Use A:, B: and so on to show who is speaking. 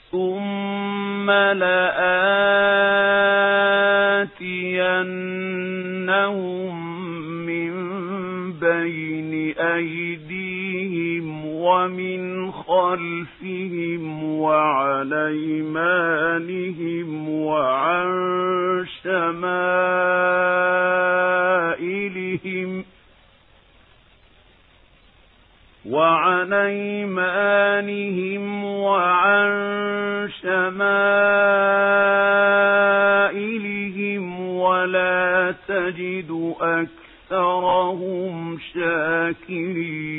A: ثُمَّ لَآتِيَنَّهُم مِّن بَيْنِ أَيْدِيهِمْ وَمِنْ خَلْفِهِمْ وَعَنْ أَيْمَانِهِمْ وَعَن شَمَائِلِهِمْ وَلَا تَجِدُ أَكْثَرَهُمْ شَاكِرِينَ